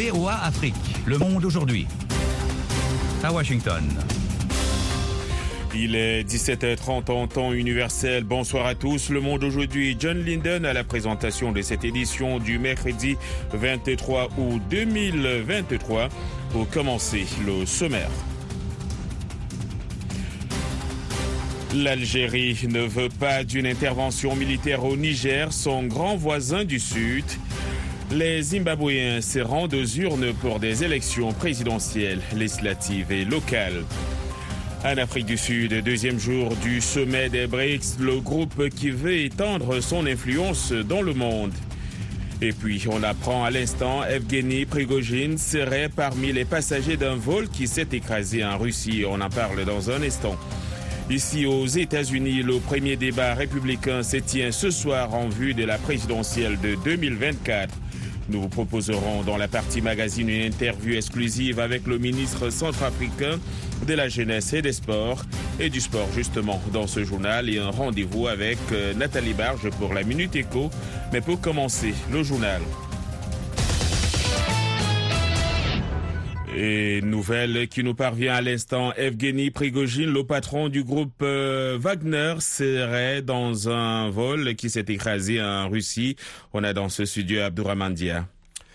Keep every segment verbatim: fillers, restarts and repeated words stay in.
V O A Afrique, Le Monde aujourd'hui. À Washington. Il est dix-sept heures trente en temps universel. Bonsoir à tous. Le Monde aujourd'hui. John Linden à la présentation de cette édition du mercredi vingt-trois août deux mille vingt-trois. Pour commencer, le sommaire. L'Algérie ne veut pas d'une intervention militaire au Niger, son grand voisin du Sud. Les Zimbabwéens se rendent aux urnes pour des élections présidentielles, législatives et locales. En Afrique du Sud, deuxième jour du sommet des B R I C S, le groupe qui veut étendre son influence dans le monde. Et puis, on apprend à l'instant, Evgeny Prigojine serait parmi les passagers d'un vol qui s'est écrasé en Russie. On en parle dans un instant. Ici aux États-Unis, le premier débat républicain se tient ce soir en vue de la présidentielle de deux mille vingt-quatre. Nous vous proposerons dans la partie magazine une interview exclusive avec le ministre centrafricain de la Jeunesse et des Sports et du Sport justement dans ce journal et un rendez-vous avec Nathalie Barge pour la Minute Éco. Mais pour commencer, le journal. Et nouvelle qui nous parvient à l'instant, Evgeny Prigojine, le patron du groupe euh, Wagner, serait dans un vol qui s'est écrasé en Russie. On a dans ce studio Abdourahmane Dia.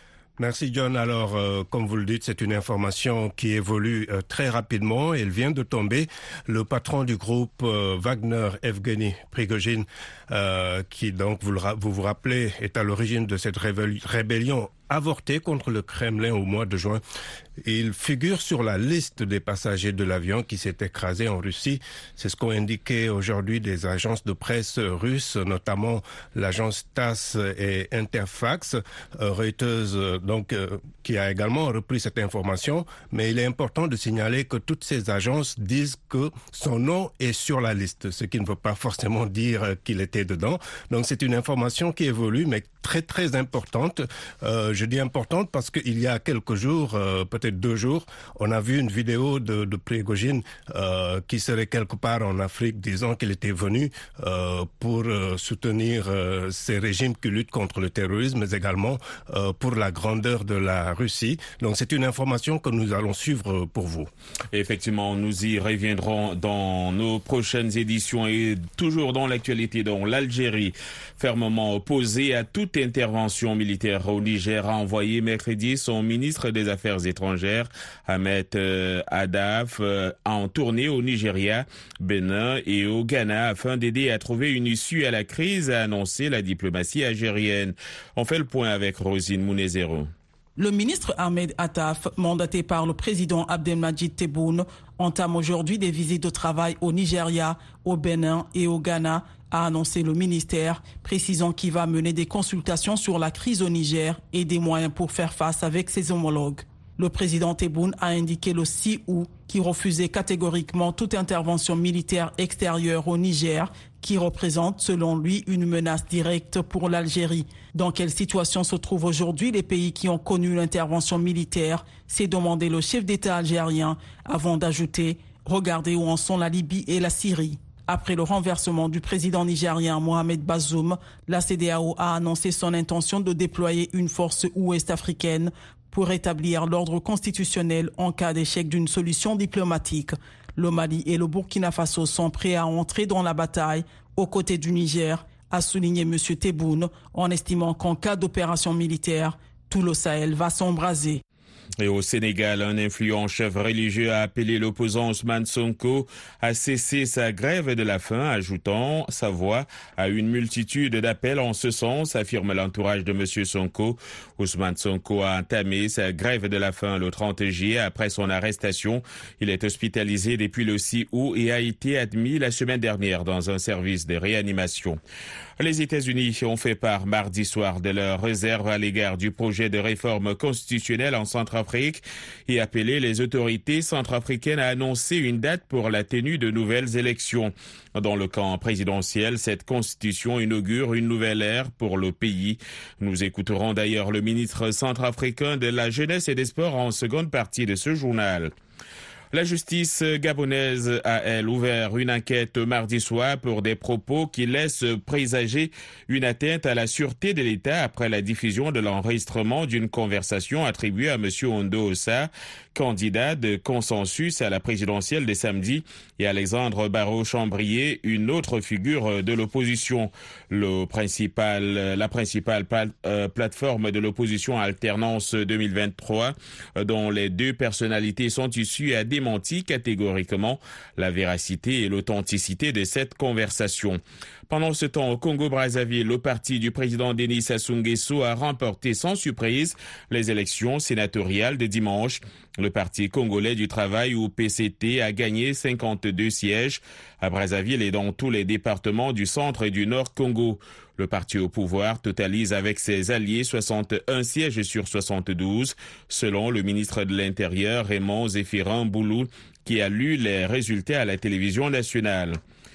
Merci John. Alors, euh, comme vous le dites, c'est une information qui évolue euh, très rapidement. Elle vient de tomber. Le patron du groupe euh, Wagner, Evgeny Prigojine, euh, qui donc, vous, le, vous vous rappelez, est à l'origine de cette rébellion avorté contre le Kremlin au mois de juin. Il figure sur la liste des passagers de l'avion qui s'est écrasé en Russie. C'est ce qu'ont indiqué aujourd'hui des agences de presse russes, notamment l'agence TASS et Interfax. Euh, Reuters, euh, donc, euh, qui a également repris cette information. Mais il est important de signaler que toutes ces agences disent que son nom est sur la liste, ce qui ne veut pas forcément dire qu'il était dedans. Donc c'est une information qui évolue, mais très très importante. Euh, je dis importante parce qu'il y a quelques jours, euh, peut-être deux jours, on a vu une vidéo de, de Prigojine euh, qui serait quelque part en Afrique, disant qu'il était venu euh, pour euh, soutenir euh, ces régimes qui luttent contre le terrorisme, mais également euh, pour la grandeur de la Russie. Donc c'est une information que nous allons suivre pour vous. Effectivement, nous y reviendrons dans nos prochaines éditions et toujours dans l'actualité, dans l'Algérie, fermement opposée à toute intervention militaire au Niger, a envoyé mercredi son ministre des Affaires étrangères, Ahmed euh, Addaf, euh, en tournée au Nigeria, Bénin et au Ghana afin d'aider à trouver une issue à la crise, a annoncé la diplomatie algérienne. On fait le point avec Rosine Mounezero. Le ministre Ahmed Attaf, mandaté par le président Abdelmadjid Tebboune, entame aujourd'hui des visites de travail au Nigeria, au Bénin et au Ghana, a annoncé le ministère, précisant qu'il va mener des consultations sur la crise au Niger et des moyens pour faire face avec ses homologues. Le président Tebboune a indiqué le six août qu'il refusait catégoriquement toute intervention militaire extérieure au Niger, qui représente, selon lui, une menace directe pour l'Algérie. Dans quelle situation se trouvent aujourd'hui les pays qui ont connu l'intervention militaire, s'est demandé le chef d'État algérien, avant d'ajouter « Regardez où en sont la Libye et la Syrie ». Après le renversement du président nigérien Mohamed Bazoum, la C E D E A O a annoncé son intention de déployer une force ouest-africaine pour rétablir l'ordre constitutionnel en cas d'échec d'une solution diplomatique. Le Mali et le Burkina Faso sont prêts à entrer dans la bataille aux côtés du Niger, a souligné M. Tebboune, en estimant qu'en cas d'opération militaire, tout le Sahel va s'embraser. Et au Sénégal, un influent chef religieux a appelé l'opposant Ousmane Sonko à cesser sa grève de la faim, ajoutant sa voix à une multitude d'appels en ce sens, affirme l'entourage de M. Sonko. Ousmane Sonko a entamé sa grève de la faim le trente juillet après son arrestation. Il est hospitalisé depuis le six août et a été admis la semaine dernière dans un service de réanimation. Les États-Unis ont fait part mardi soir de leur réserve à l'égard du projet de réforme constitutionnelle en Centrafrique et appelé les autorités centrafricaines à annoncer une date pour la tenue de nouvelles élections. Dans le camp présidentiel, cette constitution inaugure une nouvelle ère pour le pays. Nous écouterons d'ailleurs le ministre centrafricain de la Jeunesse et des Sports en seconde partie de ce journal. La justice gabonaise a, elle, ouvert une enquête mardi soir pour des propos qui laissent présager une atteinte à la sûreté de l'État après la diffusion de l'enregistrement d'une conversation attribuée à M. Ondo Ossa, candidat de consensus à la présidentielle de samedi, et Alexandre Barraud-Chambrier, une autre figure de l'opposition. Le principal, la principale pal- euh, plateforme de l'opposition Alternance deux mille vingt-trois, dont les deux personnalités sont issues, a démenti catégoriquement la véracité et l'authenticité de cette conversation. Pendant ce temps, au Congo-Brazzaville, le parti du président Denis Sassou Nguesso a remporté sans surprise les élections sénatoriales de dimanche. Le parti congolais du travail, ou P C T, a gagné cinquante-deux sièges à Brazzaville et dans tous les départements du centre et du nord Congo. Le parti au pouvoir totalise avec ses alliés soixante et un sièges sur soixante-douze, selon le ministre de l'Intérieur Raymond Zéphirin Boulou, qui a lu les résultats à la télévision nationale.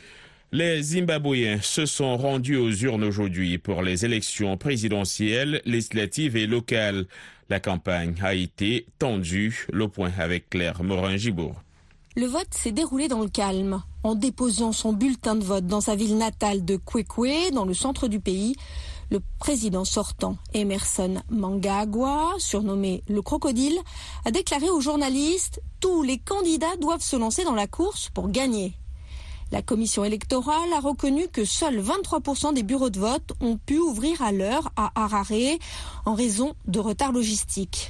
Les Zimbabwéens se sont rendus aux urnes aujourd'hui pour les élections présidentielles, législatives et locales. La campagne a été tendue. Le point avec Claire Morin-Gibourg. Le vote s'est déroulé dans le calme. En déposant son bulletin de vote dans sa ville natale de Kwekwe, dans le centre du pays, le président sortant, Emmerson Mnangagwa, surnommé le crocodile, a déclaré aux journalistes « Tous les candidats doivent se lancer dans la course pour gagner ». La commission électorale a reconnu que seuls vingt-trois pour cent des bureaux de vote ont pu ouvrir à l'heure à Harare en raison de retards logistiques.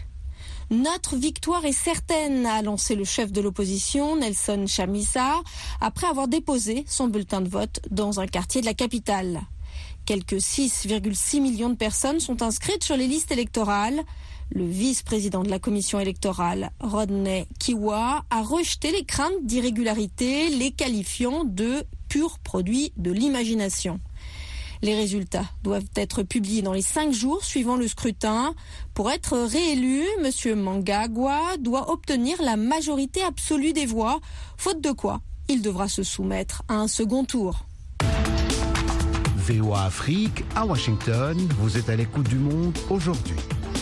Notre victoire est certaine, a lancé le chef de l'opposition, Nelson Chamisa, après avoir déposé son bulletin de vote dans un quartier de la capitale. Quelques six virgule six millions de personnes sont inscrites sur les listes électorales. Le vice-président de la commission électorale, Rodney Kiwa, a rejeté les craintes d'irrégularité, les qualifiant de purs produits de l'imagination. Les résultats doivent être publiés dans les cinq jours suivant le scrutin. Pour être réélu, M. Mnangagwa doit obtenir la majorité absolue des voix, faute de quoi il devra se soumettre à un second tour. V O A Afrique, à Washington, vous êtes à l'écoute du monde aujourd'hui.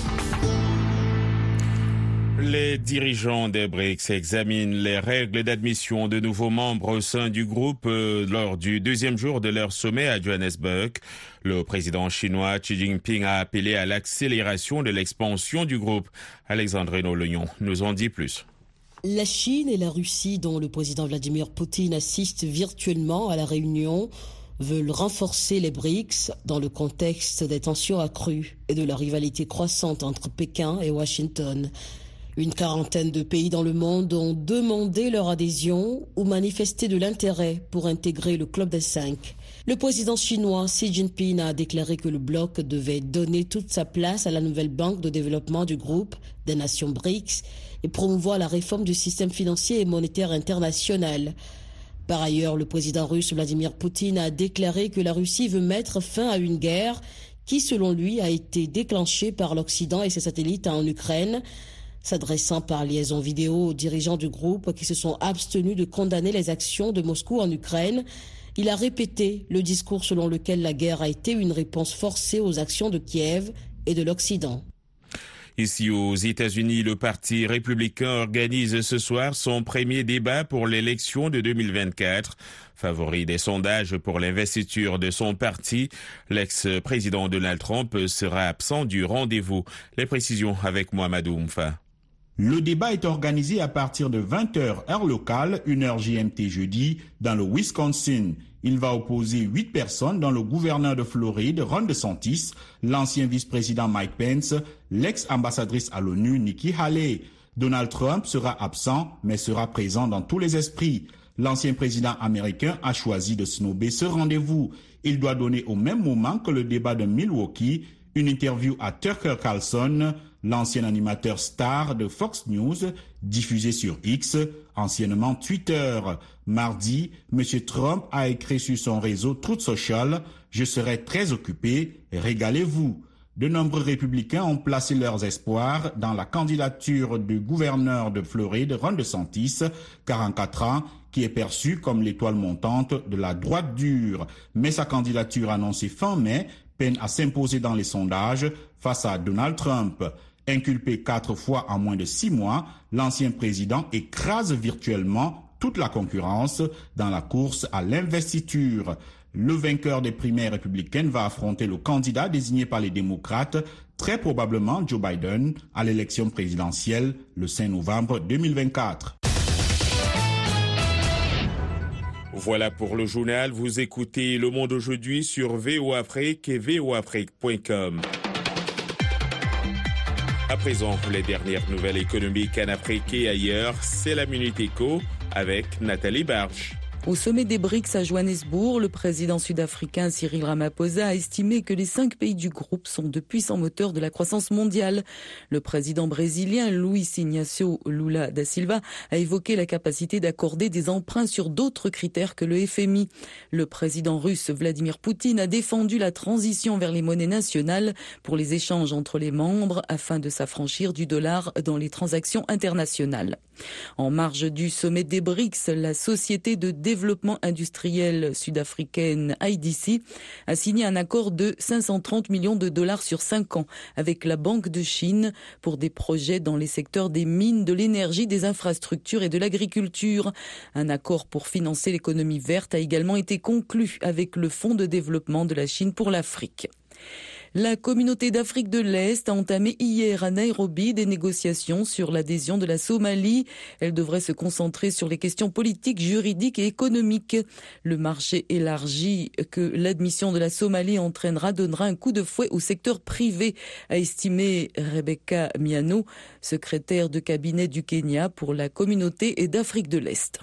Les dirigeants des B R I C S examinent les règles d'admission de nouveaux membres au sein du groupe euh, lors du deuxième jour de leur sommet à Johannesburg. Le président chinois Xi Jinping a appelé à l'accélération de l'expansion du groupe. Alexandre Legnon nous en dit plus. La Chine et la Russie, dont le président Vladimir Poutine assiste virtuellement à la réunion, veulent renforcer les B R I C S dans le contexte des tensions accrues et de la rivalité croissante entre Pékin et Washington. Une quarantaine de pays dans le monde ont demandé leur adhésion ou manifesté de l'intérêt pour intégrer le club des cinq. Le président chinois Xi Jinping a déclaré que le bloc devait donner toute sa place à la nouvelle banque de développement du groupe des nations B R I C S et promouvoir la réforme du système financier et monétaire international. Par ailleurs, le président russe Vladimir Poutine a déclaré que la Russie veut mettre fin à une guerre qui, selon lui, a été déclenchée par l'Occident et ses satellites en Ukraine. S'adressant par liaison vidéo aux dirigeants du groupe qui se sont abstenus de condamner les actions de Moscou en Ukraine, il a répété le discours selon lequel la guerre a été une réponse forcée aux actions de Kiev et de l'Occident. Ici aux États-Unis, le Parti républicain organise ce soir son premier débat pour l'élection de deux mille vingt-quatre. Favori des sondages pour l'investiture de son parti, l'ex-président Donald Trump sera absent du rendez-vous. Les précisions avec Mohamed Oumfa. Le débat est organisé à partir de vingt heures heure locale, une heure G M T jeudi, dans le Wisconsin. Il va opposer huit personnes, dont le gouverneur de Floride, Ron DeSantis, l'ancien vice-président Mike Pence, l'ex-ambassadrice à l'ONU, Nikki Haley. Donald Trump sera absent, mais sera présent dans tous les esprits. L'ancien président américain a choisi de snober ce rendez-vous. Il doit donner au même moment que le débat de Milwaukee une interview à Tucker Carlson, l'ancien animateur star de Fox News, diffusé sur X, anciennement Twitter. Mardi, M. Trump a écrit sur son réseau Truth Social « Je serai très occupé, régalez-vous ». De nombreux républicains ont placé leurs espoirs dans la candidature du gouverneur de Floride, Ron DeSantis, quarante-quatre ans, qui est perçu comme l'étoile montante de la droite dure. Mais sa candidature annoncée fin mai peine à s'imposer dans les sondages face à Donald Trump. Inculpé quatre fois en moins de six mois, l'ancien président écrase virtuellement toute la concurrence dans la course à l'investiture. Le vainqueur des primaires républicaines va affronter le candidat désigné par les démocrates, très probablement Joe Biden, à l'élection présidentielle le cinq novembre deux mille vingt-quatre. Voilà pour le journal. Vous écoutez Le Monde aujourd'hui sur V O Afrique et V O Afrique point com. À présent, les dernières nouvelles économiques en Afrique et ailleurs, c'est la Minute Éco avec Nathalie Barge. Au sommet des BRICS à Johannesburg, le président sud-africain Cyril Ramaphosa a estimé que les cinq pays du groupe sont de puissants moteurs de la croissance mondiale. Le président brésilien Luiz Inácio Lula da Silva a évoqué la capacité d'accorder des emprunts sur d'autres critères que le F M I. Le président russe Vladimir Poutine a défendu la transition vers les monnaies nationales pour les échanges entre les membres afin de s'affranchir du dollar dans les transactions internationales. En marge du sommet des BRICS, la société de développement industriel sud-africaine I D C a signé un accord de cinq cent trente millions de dollars sur cinq ans avec la Banque de Chine pour des projets dans les secteurs des mines, de l'énergie, des infrastructures et de l'agriculture. Un accord pour financer l'économie verte a également été conclu avec le Fonds de développement de la Chine pour l'Afrique. La communauté d'Afrique de l'Est a entamé hier à Nairobi des négociations sur l'adhésion de la Somalie. Elle devrait se concentrer sur les questions politiques, juridiques et économiques. Le marché élargi que l'admission de la Somalie entraînera donnera un coup de fouet au secteur privé, a estimé Rebecca Miano, secrétaire de cabinet du Kenya pour la communauté d'Afrique de l'Est.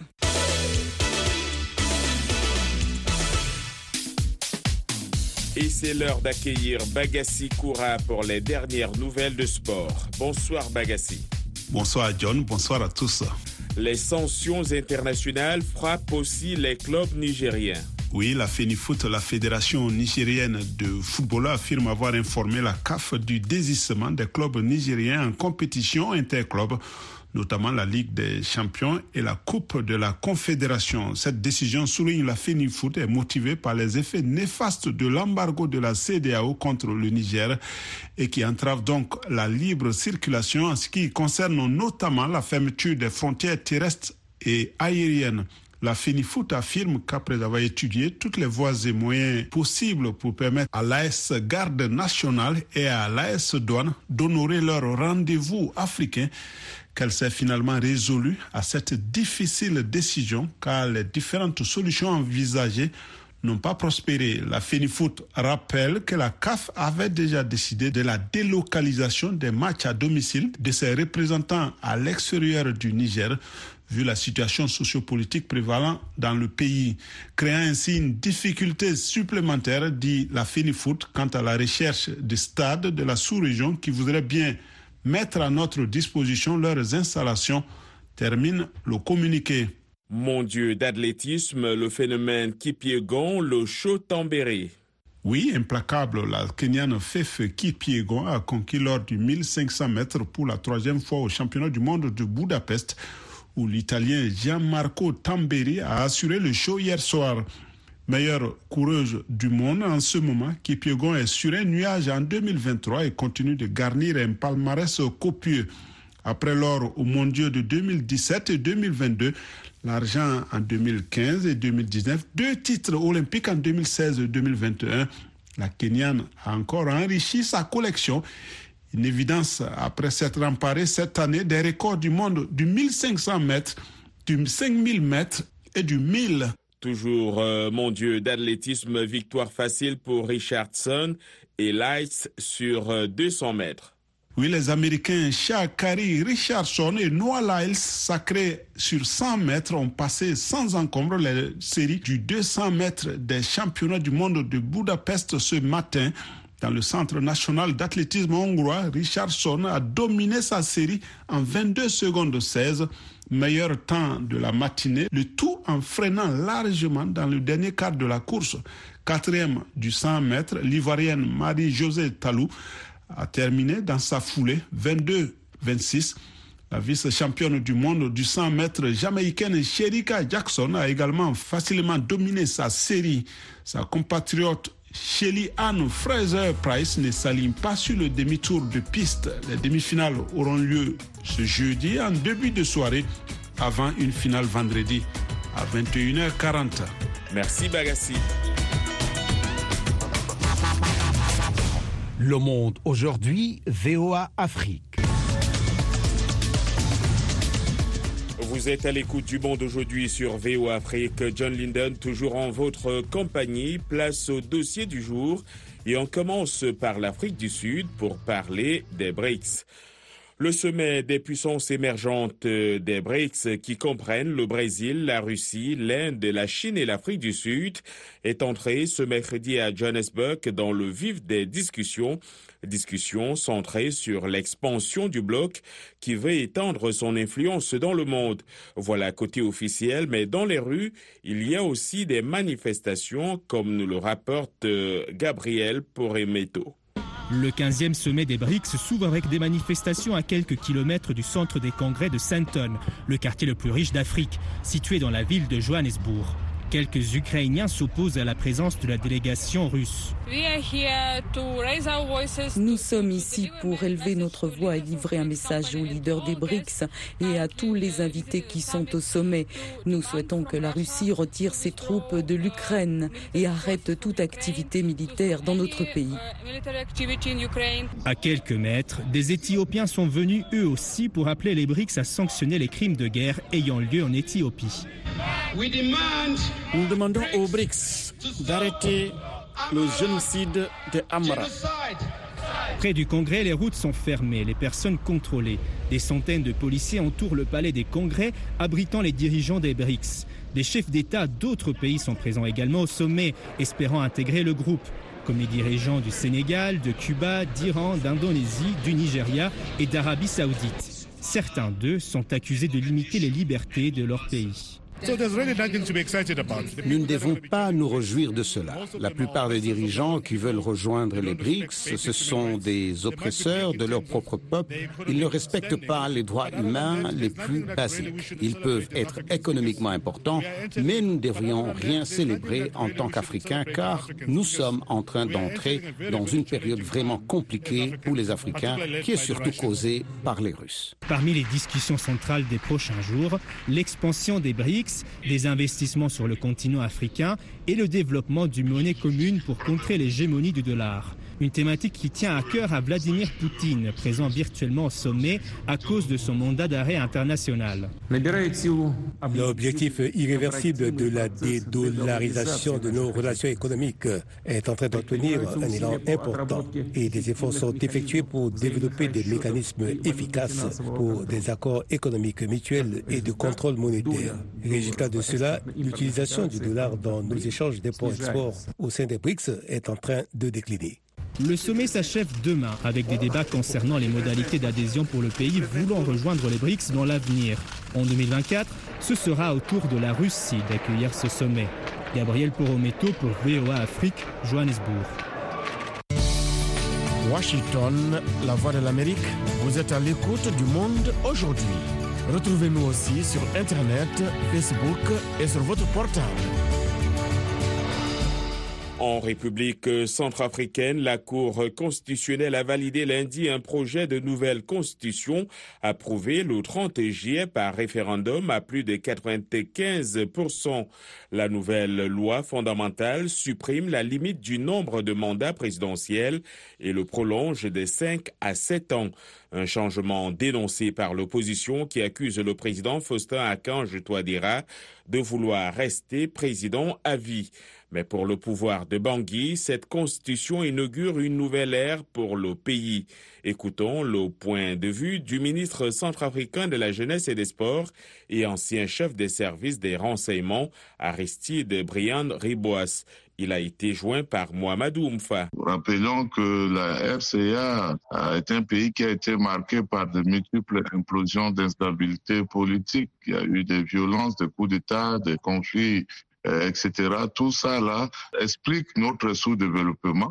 Et c'est l'heure d'accueillir Bagassi Koura pour les dernières nouvelles de sport. Bonsoir Bagassi. Bonsoir John, bonsoir à tous. Les sanctions internationales frappent aussi les clubs nigériens. Oui, la FENIFOOT, la Fédération nigérienne de football, affirme avoir informé la C A F du désistement des clubs nigériens en compétition interclub, notamment la Ligue des Champions et la Coupe de la Confédération. Cette décision, souligne la FENIFOOT, est motivée par les effets néfastes de l'embargo de la C E D E A O contre le Niger et qui entrave donc la libre circulation en ce qui concerne notamment la fermeture des frontières terrestres et aériennes. La FENIFOOT affirme qu'après avoir étudié toutes les voies et moyens possibles pour permettre à l'A S Garde nationale et à l'A S Douane d'honorer leur rendez-vous africain, qu'elle s'est finalement résolue à cette difficile décision car les différentes solutions envisagées n'ont pas prospéré. La FENIFOOT rappelle que la C A F avait déjà décidé de la délocalisation des matchs à domicile de ses représentants à l'extérieur du Niger, vu la situation sociopolitique prévalente dans le pays, créant ainsi une difficulté supplémentaire, dit la FENIFOOT, quant à la recherche des stades de la sous-région qui voudraient bien mettre à notre disposition leurs installations, termine le communiqué. Mondiaux d'athlétisme, le phénomène Kipyegon, le Show Tambéré. Oui, implacable, la Kenyane Fefe Kipyegon a conquis lors du mille cinq cents mètres pour la troisième fois au championnat du monde de Budapest, où l'Italien Gianmarco Tamberi a assuré le show hier soir. Meilleure coureuse du monde en ce moment, Kipyegon est sur un nuage en deux mille vingt-trois et continue de garnir un palmarès copieux. Après l'or aux mondiaux de deux mille dix-sept et deux mille vingt-deux, l'argent en deux mille quinze et deux mille dix-neuf, deux titres olympiques en deux mille seize et deux mille vingt et un, la Kenyane a encore enrichi sa collection. Une évidence après s'être emparée cette année des records du monde du mille cinq cents mètres, du cinq mille mètres et du mille. Toujours euh, mondiaux d'athlétisme, victoire facile pour Richardson et Lights sur euh, deux cents mètres. Oui, les Américains Sha'Carri Richardson et Noah Lyles, sacrés sur cent mètres, ont passé sans encombre les séries du deux cents mètres des championnats du monde de Budapest ce matin. Dans le centre national d'athlétisme hongrois, Richardson a dominé sa série en vingt-deux secondes seize, meilleur temps de la matinée, le tout en freinant largement dans le dernier quart de la course. Quatrième du cent mètres, l'Ivoirienne Marie-Josée Talou a terminé dans sa foulée vingt-deux vingt-six. La vice-championne du monde du cent mètres jamaïcaine Shericka Jackson a également facilement dominé sa série. Sa compatriote Shelly Ann Fraser-Price ne s'aligne pas sur le demi-tour de piste. Les demi-finales auront lieu ce jeudi en début de soirée avant une finale vendredi à vingt et une heures quarante. Merci Bagassi. Le Monde aujourd'hui, V O A Afrique. Vous êtes à l'écoute du Monde aujourd'hui sur V O A Afrique. John Linden, toujours en votre compagnie. Place au dossier du jour. Et on commence par l'Afrique du Sud pour parler des B R I C S. Le sommet des puissances émergentes des B R I C S, qui comprennent le Brésil, la Russie, l'Inde, la Chine et l'Afrique du Sud, est entré ce mercredi à Johannesburg dans le vif des discussions. Discussions centrées sur l'expansion du bloc qui veut étendre son influence dans le monde. Voilà côté officiel, mais dans les rues, il y a aussi des manifestations, comme nous le rapporte Gabriel Poremeto. Le quinzième sommet des B R I C S s'ouvre avec des manifestations à quelques kilomètres du centre des congrès de Sandton, le quartier le plus riche d'Afrique, situé dans la ville de Johannesburg. Quelques Ukrainiens s'opposent à la présence de la délégation russe. Nous sommes ici pour élever notre voix et livrer un message aux leaders des B R I C S et à tous les invités qui sont au sommet. Nous souhaitons que la Russie retire ses troupes de l'Ukraine et arrête toute activité militaire dans notre pays. À quelques mètres, des Éthiopiens sont venus eux aussi pour appeler les B R I C S à sanctionner les crimes de guerre ayant lieu en Éthiopie. Nous demandons aux B R I C S d'arrêter le génocide de Amara. Près du Congrès, les routes sont fermées, les personnes contrôlées. Des centaines de policiers entourent le palais des Congrès, abritant les dirigeants des B R I C S. Des chefs d'État d'autres pays sont présents également au sommet, espérant intégrer le groupe, comme les dirigeants du Sénégal, de Cuba, d'Iran, d'Indonésie, du Nigeria et d'Arabie Saoudite. Certains d'eux sont accusés de limiter les libertés de leur pays. Nous ne devons pas nous réjouir de cela. La plupart des dirigeants qui veulent rejoindre les B R I C S, ce sont des oppresseurs de leur propre peuple. Ils ne respectent pas les droits humains les plus basiques. Ils peuvent être économiquement importants, mais nous ne devrions rien célébrer en tant qu'Africains, car nous sommes en train d'entrer dans une période vraiment compliquée pour les Africains, qui est surtout causée par les Russes. Parmi les discussions centrales des prochains jours, l'expansion des B R I C S, des investissements sur le continent africain et le développement d'une monnaie commune pour contrer l'hégémonie du dollar. Une thématique qui tient à cœur à Vladimir Poutine, présent virtuellement au sommet à cause de son mandat d'arrêt international. L'objectif irréversible de la dédollarisation de nos relations économiques est en train d'obtenir un élan important et des efforts sont effectués pour développer des mécanismes efficaces pour des accords économiques mutuels et de contrôle monétaire. Résultat de cela, l'utilisation du dollar dans nos échanges d'import-export au sein des B R I C S est en train de décliner. Le sommet s'achève demain avec des débats concernant les modalités d'adhésion pour le pays voulant rejoindre les B R I C S dans l'avenir. En deux mille vingt-quatre, ce sera au tour de la Russie d'accueillir ce sommet. Gabriel Poremeto pour V O A Afrique, Johannesburg. Washington, la voix de l'Amérique, vous êtes à l'écoute du Monde aujourd'hui. Retrouvez-nous aussi sur Internet, Facebook et sur votre portable. En République centrafricaine, la Cour constitutionnelle a validé lundi un projet de nouvelle constitution approuvé le trente juillet par référendum à plus de quatre-vingt-quinze pour cent. La nouvelle loi fondamentale supprime la limite du nombre de mandats présidentiels et le prolonge de cinq à sept ans. Un changement dénoncé par l'opposition qui accuse le président Faustin Archange Touadéra de vouloir rester président à vie. Mais pour le pouvoir de Bangui, cette constitution inaugure une nouvelle ère pour le pays. Écoutons le point de vue du ministre centrafricain de la Jeunesse et des Sports et ancien chef des services des renseignements, Aristide Briand Riboas. Il a été joint par Mohamedou Oumfa. Rappelons que la R C A est un pays qui a été marqué par de multiples implosions d'instabilité politique. Il y a eu des violences, des coups d'État, des conflits, euh, et cetera. Tout ça là explique notre sous-développement.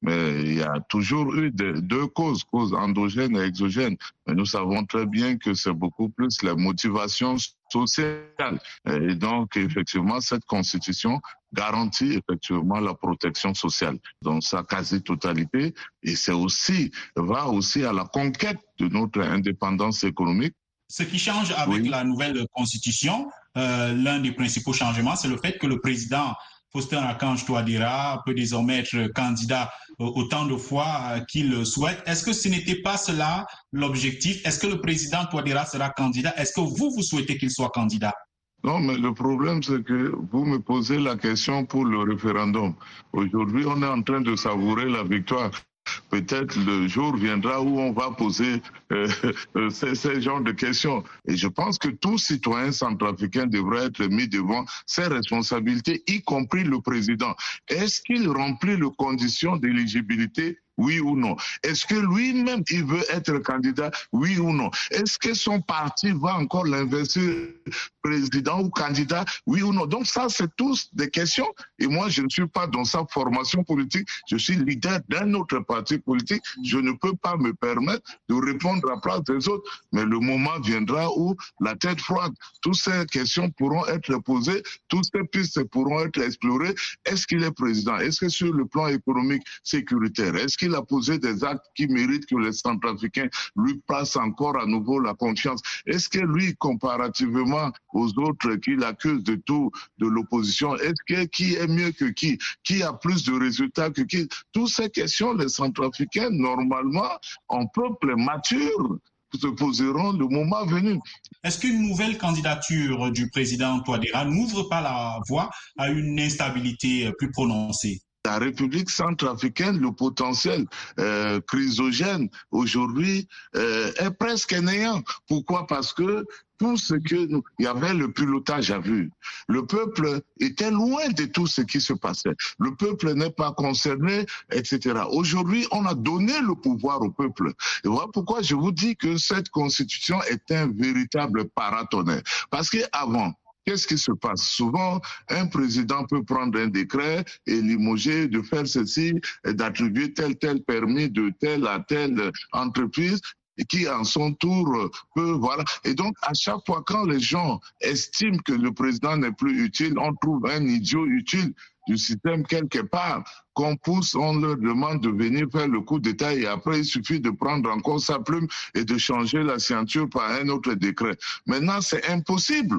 Mais il y a toujours eu de, deux causes, causes endogènes et exogènes. Mais nous savons très bien que c'est beaucoup plus la motivation sociale. Et donc, effectivement, cette constitution garantit effectivement la protection sociale dans sa quasi-totalité. Et c'est aussi, va aussi à la conquête de notre indépendance économique. Ce qui change avec oui. la nouvelle constitution, euh, l'un des principaux changements, c'est le fait que le président Faustin Archange Touadéra peut désormais être candidat autant de fois qu'il le souhaite. Est-ce que ce n'était pas cela l'objectif? Est-ce que le président Touadéra sera candidat? Est-ce que vous, vous souhaitez qu'il soit candidat? Non, mais le problème, c'est que vous me posez la question pour le référendum. Aujourd'hui, on est en train de savourer la victoire. Peut-être le jour viendra où on va poser euh, euh, ces, ces genres de questions. Et je pense que tout citoyen centrafricain devrait être mis devant ses responsabilités, y compris le président. Est-ce qu'il remplit les conditions d'éligibilité? Oui ou non? Est-ce que lui-même, il veut être candidat? Oui ou non? Est-ce que son parti va encore l'investir président ou candidat? Oui ou non? Donc ça, c'est tous des questions. Et moi, je ne suis pas dans sa formation politique. Je suis leader d'un autre parti politique. Je ne peux pas me permettre de répondre à la place des autres. Mais le moment viendra où la tête froide, toutes ces questions pourront être posées, toutes ces pistes pourront être explorées. Est-ce qu'il est président? Est-ce que sur le plan économique, sécuritaire, est-ce qu'il Il a posé des actes qui méritent que les Centrafricains lui passent encore à nouveau la confiance? Est-ce que lui, comparativement aux autres qui l'accusent de tout, de l'opposition, est-ce que qui est mieux que qui? Qui a plus de résultats que qui? Toutes ces questions, les Centrafricains, normalement, en peuple mature, se poseront le moment venu. Est-ce qu'une nouvelle candidature du président Touadéra n'ouvre pas la voie à une instabilité plus prononcée? La République centrafricaine, le potentiel euh, chrysogène aujourd'hui euh, est presque néant. Pourquoi? Parce que tout ce que nous, il y avait le pilotage à vue. Le peuple était loin de tout ce qui se passait. Le peuple n'est pas concerné, et cetera. Aujourd'hui, on a donné le pouvoir au peuple. Et voilà pourquoi je vous dis que cette constitution est un véritable paratonnerre. Parce qu'avant, qu'est-ce qui se passe? Souvent, un président peut prendre un décret et limoger, de faire ceci, et d'attribuer tel, tel permis de telle à telle entreprise, et qui, en son tour, peut, voilà. Et donc, à chaque fois, quand les gens estiment que le président n'est plus utile, on trouve un idiot utile du système quelque part, qu'on pousse, on leur demande de venir faire le coup d'État et après il suffit de prendre encore sa plume et de changer la ceinture par un autre décret. Maintenant, c'est impossible.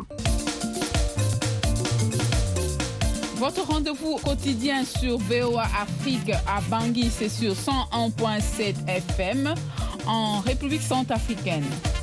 Votre rendez-vous quotidien sur V O A Afrique à Bangui, c'est sur cent un virgule sept F M en République centrafricaine.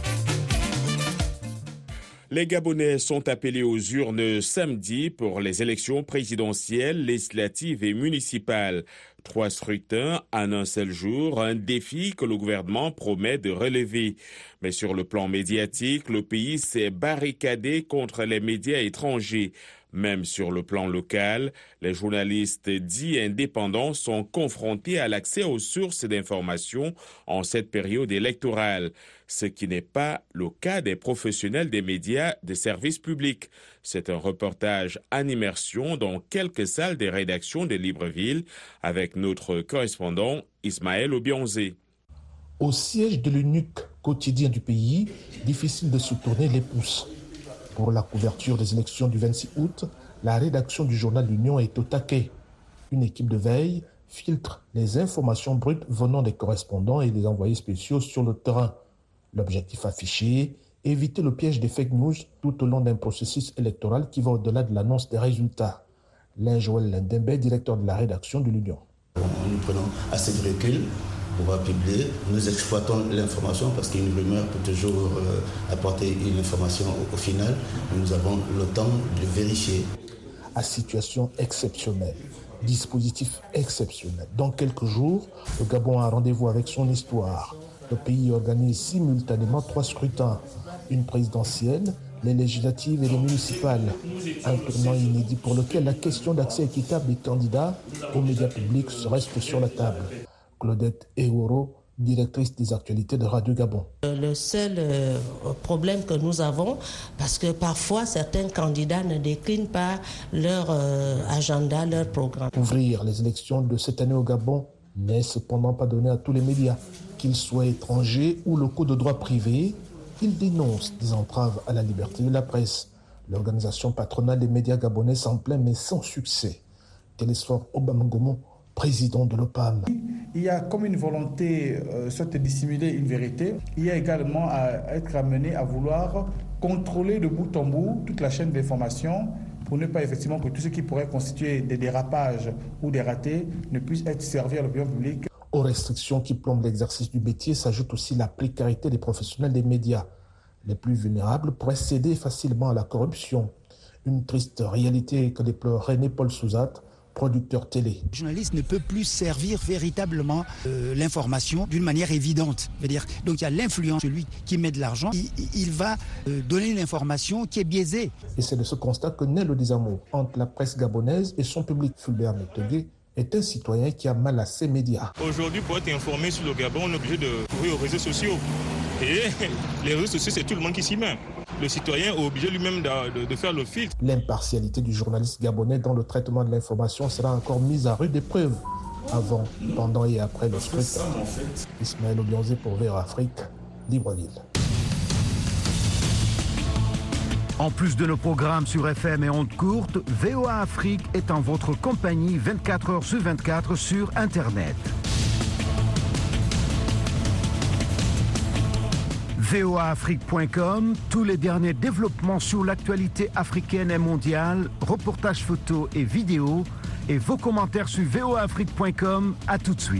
Les Gabonais sont appelés aux urnes samedi pour les élections présidentielles, législatives et municipales. Trois scrutins en un seul jour, un défi que le gouvernement promet de relever. Mais sur le plan médiatique, le pays s'est barricadé contre les médias étrangers. Même sur le plan local, les journalistes dits indépendants sont confrontés à l'accès aux sources d'information en cette période électorale, ce qui n'est pas le cas des professionnels des médias de service public. C'est un reportage en immersion dans quelques salles des rédactions de Libreville avec notre correspondant Ismaël Obionzé. Au siège de l'unique quotidien du pays, difficile de se tourner les pouces. Pour la couverture des élections du vingt-six août, la rédaction du journal L'Union est au taquet. Une équipe de veille filtre les informations brutes venant des correspondants et des envoyés spéciaux sur le terrain. L'objectif affiché, éviter le piège des fake news tout au long d'un processus électoral qui va au-delà de l'annonce des résultats. L'un Joël Lindembe, directeur de la rédaction de l'Union. Nous prenons assez de recul. On va publier, nous exploitons l'information parce qu'une rumeur peut toujours euh, apporter une information au, au final. Nous avons le temps de vérifier. À situation exceptionnelle, dispositif exceptionnel. Dans quelques jours, le Gabon a rendez-vous avec son histoire. Le pays organise simultanément trois scrutins, une présidentielle, les législatives et les municipales. Un tournant inédit pour lequel la question d'accès équitable des candidats aux médias publics reste sur la table. Claudette Ehoro, directrice des actualités de Radio Gabon. Le seul euh, problème que nous avons, parce que parfois certains candidats ne déclinent pas leur euh, agenda, leur programme. Ouvrir les élections de cette année au Gabon n'est cependant pas donné à tous les médias, qu'ils soient étrangers ou locaux de droit privé. Ils dénoncent des entraves à la liberté de la presse. L'organisation patronale des médias gabonais s'en plaint, mais sans succès. Télésphore Obamangomo, président de l'OPAM. Il y a comme une volonté euh, soit de dissimuler une vérité. Il y a également à être amené à vouloir contrôler de bout en bout toute la chaîne d'information pour ne pas effectivement que tout ce qui pourrait constituer des dérapages ou des ratés ne puisse être servi à l'opinion publique. Aux restrictions qui plombent l'exercice du métier s'ajoute aussi la précarité des professionnels des médias. Les plus vulnérables pourraient céder facilement à la corruption. Une triste réalité que déplore René Paul Souzat, producteur télé. Le journaliste ne peut plus servir véritablement euh, l'information d'une manière évidente. C'est-à-dire, donc il y a l'influence, celui qui met de l'argent, il, il va euh, donner une information qui est biaisée. Et c'est de ce constat que naît le désamour entre la presse gabonaise et son public. Fulbert Métégué est un citoyen qui a mal à ses médias. Aujourd'hui, pour être informé sur le Gabon, on est obligé de courir aux réseaux sociaux. Et les réseaux sociaux, c'est tout le monde qui s'y met. Le citoyen est obligé lui-même de, de, de faire le filtre. L'impartialité du journaliste gabonais dans le traitement de l'information sera encore mise à rude épreuve avant, pendant et après le scrutin. En fait. Ismaël Obionzé pour V O A Afrique, Libreville. En plus de nos programmes sur F M et ondes courtes, V O A Afrique est en votre compagnie vingt-quatre heures sur vingt-quatre sur Internet. V O A Afrique point com, tous les derniers développements sur l'actualité africaine et mondiale, reportages photos et vidéos, et vos commentaires sur V O A Afrique point com. À tout de suite.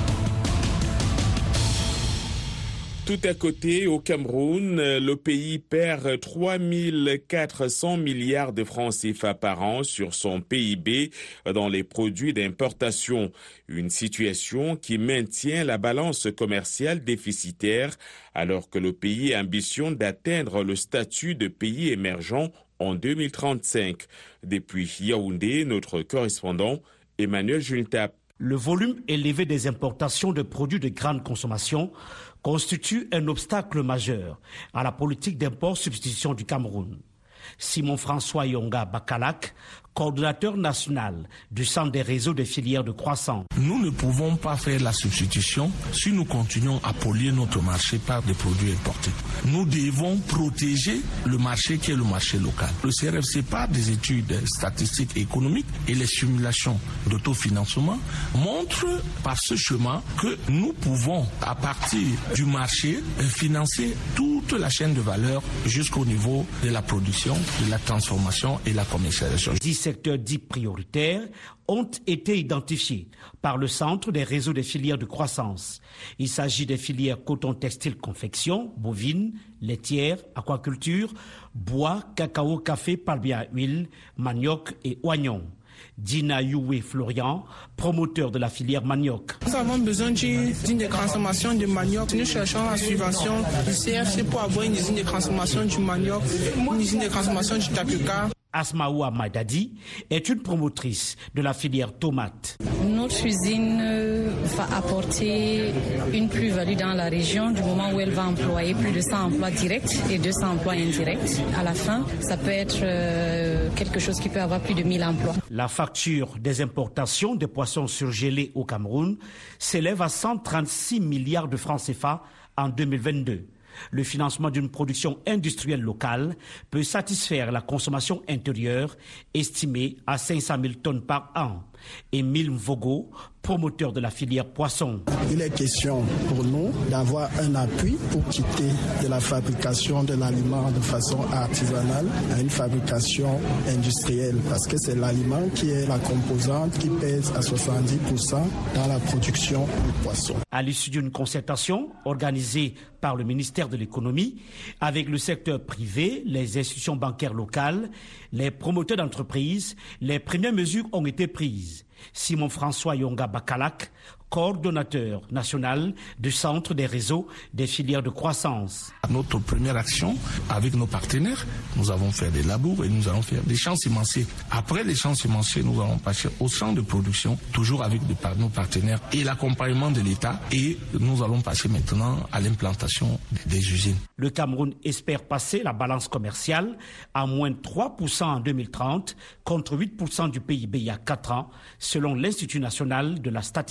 Tout à côté, au Cameroun, le pays perd trois mille quatre cents milliards de francs C F A par an sur son P I B dans les produits d'importation. Une situation qui maintient la balance commerciale déficitaire alors que le pays ambitionne d'atteindre le statut de pays émergent en deux mille trente-cinq. Depuis Yaoundé, notre correspondant Emmanuel Juntap. Le volume élevé des importations de produits de grande consommation constitue un obstacle majeur à la politique d'import-substitution du Cameroun. Simon-François Yonga Bakalak, coordonnateur national du Centre des réseaux des filières de croissance. Nous ne pouvons pas faire la substitution si nous continuons à polluer notre marché par des produits importés. Nous devons protéger le marché qui est le marché local. Le C R F C, par des études statistiques et économiques et les simulations d'autofinancement, montrent par ce chemin que nous pouvons, à partir du marché, financer toute la chaîne de valeur jusqu'au niveau de la production, de la transformation et la commercialisation. dix secteurs dits prioritaires ont été identifiés par le Centre des réseaux des filières de croissance. Il s'agit des filières coton, textile, confection, bovine, laitière, aquaculture, bois, cacao, café, palmier à huile, manioc et oignon. Dina Youé Florian, promoteur de la filière manioc. Nous avons besoin d'une usine de transformation de manioc. Nous cherchons la subvention du C F C pour avoir une usine de transformation du manioc, une usine de transformation du tapioca. Asmaoua Maïdadi est une promotrice de la filière tomate. Notre usine va apporter une plus-value dans la région du moment où elle va employer plus de cent emplois directs et deux cents emplois indirects. À la fin, ça peut être quelque chose qui peut avoir plus de mille emplois. La facture des importations de poissons surgelés au Cameroun s'élève à cent trente-six milliards de francs C F A en deux mille vingt-deux. Le financement d'une production industrielle locale peut satisfaire la consommation intérieure estimée à cinq cent mille tonnes par an. Émile Mvogo, promoteur de la filière poisson. Il est question pour nous d'avoir un appui pour quitter de la fabrication de l'aliment de façon artisanale à une fabrication industrielle, parce que c'est l'aliment qui est la composante qui pèse à soixante-dix pour cent dans la production du poisson. À l'issue d'une concertation organisée par le ministère de l'économie avec le secteur privé, les institutions bancaires locales, les promoteurs d'entreprises, les premières mesures ont été prises. Simon-François Yonga Bakalak, coordonnateur national du Centre des réseaux des filières de croissance. Notre première action avec nos partenaires, nous avons fait des labours et nous allons faire des champs semenciers. Après les champs semenciers, nous allons passer au champ de production, toujours avec nos partenaires et l'accompagnement de l'État, et nous allons passer maintenant à l'implantation des usines. Le Cameroun espère passer la balance commerciale à moins trois pour cent en deux mille trente contre huit pour cent du P I B il y a quatre ans, selon l'Institut national de la statistique.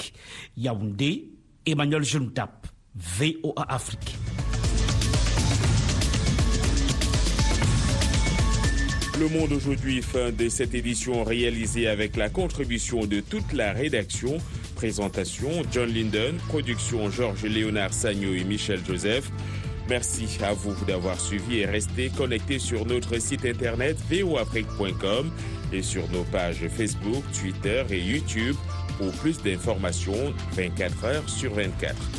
Afrique. Yaoundé, Emmanuel Juntap, V O A Afrique. Le Monde aujourd'hui, fin de cette édition réalisée avec la contribution de toute la rédaction. Présentation John Linden, production Georges Léonard Sagno et Michel Joseph. Merci à vous d'avoir suivi et restez connectés sur notre site internet v o afrique point com et sur nos pages Facebook, Twitter et YouTube pour plus d'informations vingt-quatre heures sur vingt-quatre.